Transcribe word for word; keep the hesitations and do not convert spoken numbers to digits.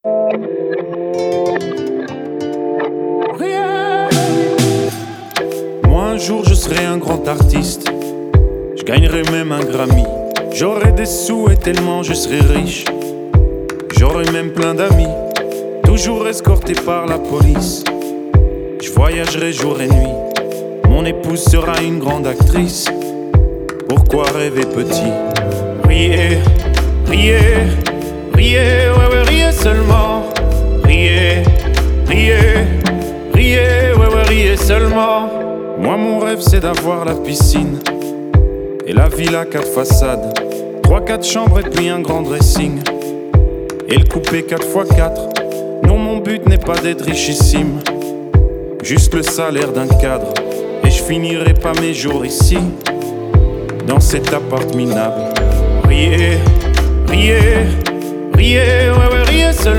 Moi un jour je serai un grand artiste, je gagnerai même un Grammy. J'aurai des sous et tellement je serai riche, j'aurai même plein d'amis, toujours escorté par la police. Je voyagerai jour et nuit, mon épouse sera une grande actrice. Pourquoi rêver petit? Riez, riez, riez, ouais ouais riez seulement. Riez, riez, riez, ouais ouais riez seulement. Moi mon rêve c'est d'avoir la piscine et la villa quatre façades, trois quatre chambres et puis un grand dressing, et le coupé quatre fois quatre. Non, mon but n'est pas d'être richissime, juste le salaire d'un cadre, et je finirai pas mes jours ici, dans cet appart minable. Riez, riez, riez, ouais ouais riez seulement.